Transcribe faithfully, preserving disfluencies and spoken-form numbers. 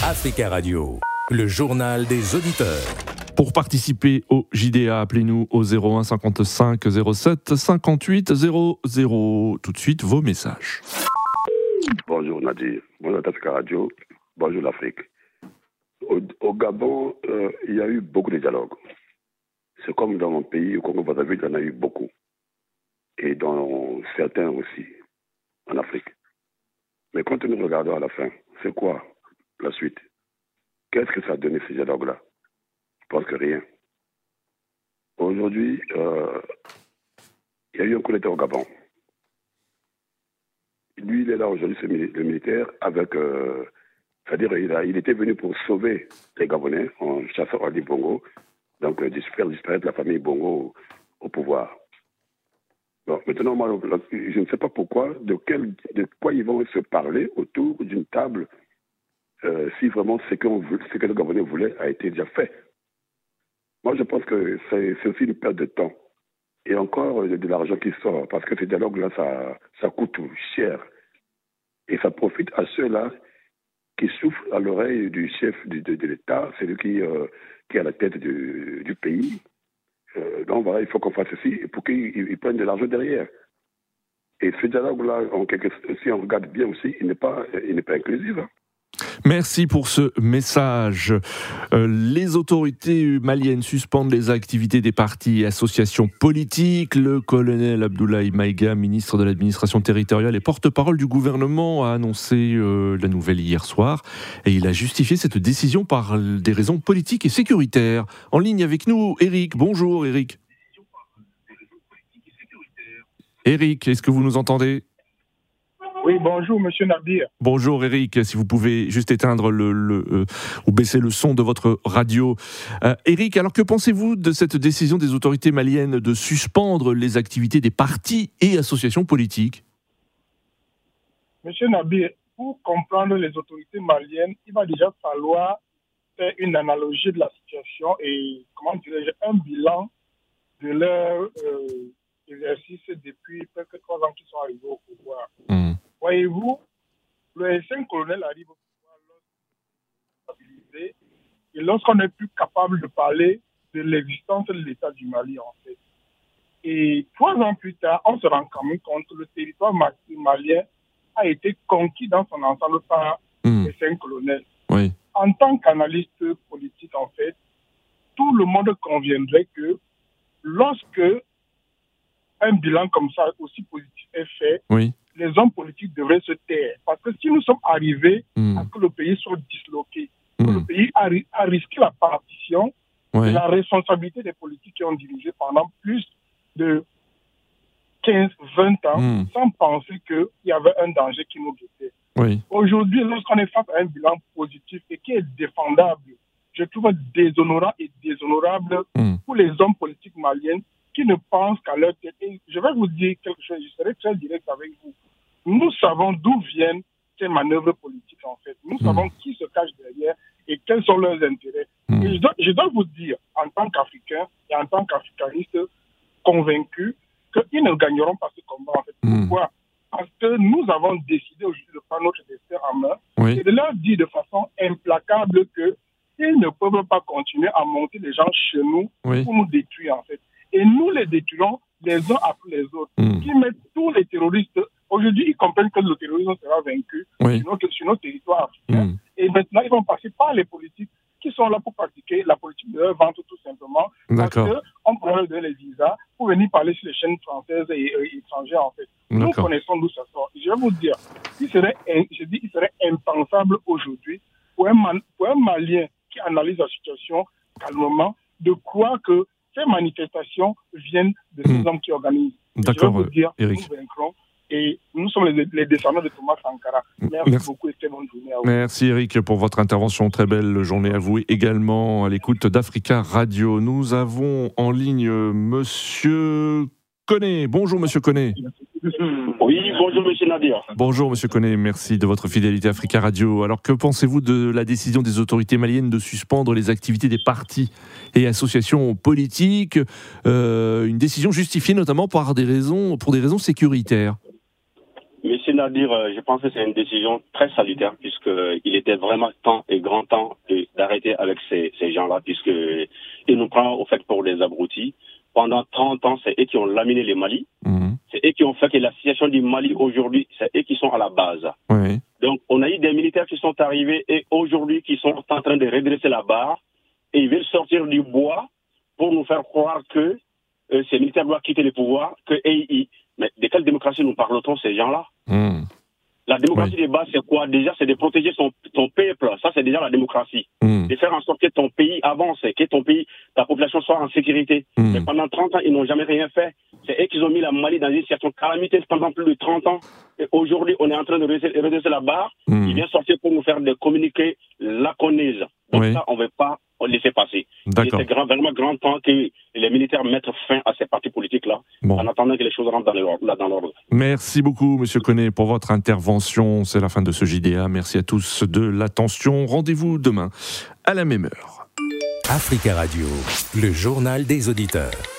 Africa Radio, le journal des auditeurs. Pour participer au J D A, appelez-nous au zéro un cinquante-cinq zéro sept cinquante-huit zéro zéro. Tout de suite, vos messages. Bonjour Nadir, bonjour Africa Radio, bonjour l'Afrique. Au, au Gabon, euh, il y a eu beaucoup de dialogues. C'est comme dans mon pays, au Congo-Brazzaville, il y en a eu beaucoup. Et dans certains aussi, en Afrique. Mais quand nous regardons à la fin, c'est quoi la suite? Qu'est-ce que ça a donné ces dialogues-là? Je pense que rien. Aujourd'hui, euh, il y a eu un coup d'État au Gabon. Lui, il est là aujourd'hui, c'est le militaire, avec... Euh, c'est-à-dire il, a, il était venu pour sauver les Gabonais en chassant Ali Bongo, donc euh, faire disparaître la famille Bongo au, au pouvoir. Bon, maintenant, moi, je ne sais pas pourquoi, de, quel, de quoi ils vont se parler autour d'une table euh, si vraiment ce, qu'on, ce que le Gabonais voulait a été déjà fait. Moi, je pense que c'est, c'est aussi une perte de temps. Et encore euh, de l'argent qui sort, parce que ces dialogues-là, ça, ça coûte cher. Et ça profite à ceux-là qui souffle à l'oreille du chef de, de, de l'État, c'est lui qui, euh, qui est à la tête du, du pays. Euh, donc voilà, il faut qu'on fasse ceci pour qu'ils prennent de l'argent derrière. Et ce dialogue-là, en quelque sorte, si on regarde bien aussi, il n'est pas, il n'est pas inclusif. Hein. Merci pour ce message. Euh, les autorités maliennes suspendent les activités des partis et associations politiques. Le colonel Abdoulaye Maïga, ministre de l'administration territoriale et porte-parole du gouvernement, a annoncé euh, la nouvelle hier soir. Et il a justifié cette décision par des raisons politiques et sécuritaires. En ligne avec nous, Eric. Bonjour Eric. Eric, est-ce que vous nous entendez ? Oui, bonjour, monsieur Nadir. Bonjour, Eric. Si vous pouvez juste éteindre le, le, euh, ou baisser le son de votre radio. Euh, Eric, alors que pensez-vous de cette décision des autorités maliennes de suspendre les activités des partis et associations politiques ? Monsieur Nadir, pour comprendre les autorités maliennes, il va déjà falloir faire une analogie de la situation et, comment dirais-je, un bilan de leur euh, exercice depuis presque trois ans qu'ils sont arrivés au pouvoir. Mmh. Voyez-vous, le ancien colonel arrive au pouvoir lorsqu'on et lorsqu'on n'est plus capable de parler de l'existence de l'État du Mali, en fait. Et trois ans plus tard, on se rend quand même compte que le territoire malien a été conquis dans son ensemble par mmh. l'ancien colonel. Oui. En tant qu'analyste politique, en fait, tout le monde conviendrait que lorsque un bilan comme ça aussi positif est fait, oui. les hommes politiques devraient se taire. Parce que si nous sommes arrivés mmh. à que le pays soit disloqué, mmh. que le pays a, a risqué la partition oui. de la responsabilité des politiques qui ont dirigé pendant plus de quinze vingt ans, mmh. sans penser qu'il y avait un danger qui nous guettait. Oui. Aujourd'hui, lorsqu'on est face à un bilan positif et qui est défendable, je trouve déshonorant et déshonorable mmh. pour les hommes politiques maliens qui ne pensent qu'à leur tête. Et je vais vous dire quelque chose, je serai très direct avec vous. Nous savons d'où viennent ces manœuvres politiques, en fait. Nous mmh. savons qui se cache derrière et quels sont leurs intérêts. Mmh. Et je dois, je dois vous dire, en tant qu'Africain et en tant qu'Africaniste convaincu, qu'ils ne gagneront pas ce combat, en fait. Mmh. Pourquoi ? Parce que nous avons décidé aujourd'hui de prendre notre destin en main oui. et de leur dire de façon implacable qu'ils ne peuvent pas continuer à monter les gens chez nous oui. pour nous détruire, en fait. Et nous les détruisons les uns après les autres, mmh. qui mettent tous les terroristes. Aujourd'hui, ils comprennent que le terrorisme sera vaincu oui. sur, notre, sur notre territoire africain. Mmh. Et maintenant, ils vont passer par les politiques qui sont là pour pratiquer la politique de leur vente, tout simplement. D'accord. Parce qu'on pourra leur donner les visas pour venir parler sur les chaînes françaises et, et étrangères, en fait. D'accord. Nous connaissons d'où ça sort. Je vais vous dire, il serait, je dis, il serait impensable aujourd'hui pour un, man, pour un Malien qui analyse la situation calmement de croire que ces manifestations viennent de ces mmh. hommes qui organisent. D'accord, je vais vous dire, Eric. Nous vaincrons et nous sommes les, les descendants de Thomas Sankara. Merci, Merci beaucoup et très bonne journée à vous. Merci Eric pour votre intervention. Très belle journée à vous. Également à l'écoute d'Africa Radio. Nous avons en ligne Monsieur Koné. Bonjour Monsieur Koné. Oui, bonjour Monsieur Nadir. Bonjour Monsieur Koné, merci de votre fidélité à Africa Radio. Alors que pensez-vous de la décision des autorités maliennes de suspendre les activités des partis et associations politiques, euh, une décision justifiée notamment par des raisons, pour des raisons sécuritaires? Monsieur Nadir, je pense que c'est une décision très salutaire puisqu'il était vraiment temps et grand temps de, d'arrêter avec ces, ces gens-là, puisqu'ils nous prennent au fait pour des abrutis. Pendant trente ans, c'est eux qui ont laminé le Mali. Mmh. C'est eux qui ont fait que la situation du Mali aujourd'hui, c'est eux qui sont à la base. Oui. Donc, on a eu des militaires qui sont arrivés et aujourd'hui qui sont en train de redresser la barre et ils veulent sortir du bois pour nous faire croire que euh, ces militaires doivent quitter le pouvoir, que et, et, mais de quelle démocratie nous parlons-nous, ces gens-là? Mmh. La démocratie oui. de base, c'est quoi? Déjà, c'est de protéger son, ton peuple. Ça, c'est déjà la démocratie. Mmh. De faire en sorte que ton pays avance, que ton pays, ta population soit en sécurité. Mmh. Mais pendant trente ans, ils n'ont jamais rien fait. C'est eux qui ont mis la Mali dans une situation calamiteuse pendant plus de trente ans. Et aujourd'hui, on est en train de redresser la barre. Mmh. Ils viennent sortir pour nous faire des communiqués laconiques. Donc oui. ça, on ne veut pas laisser passer. C'est grand, vraiment grand temps que les militaires mettent fin à ces partis politiques-là, bon. en attendant que les choses rentrent dans l'ordre. Dans l'ordre. Merci beaucoup, Monsieur Koné, pour votre intervention. C'est la fin de ce J D A. Merci à tous de l'attention. Rendez-vous demain à la même heure. Africa Radio, le journal des auditeurs.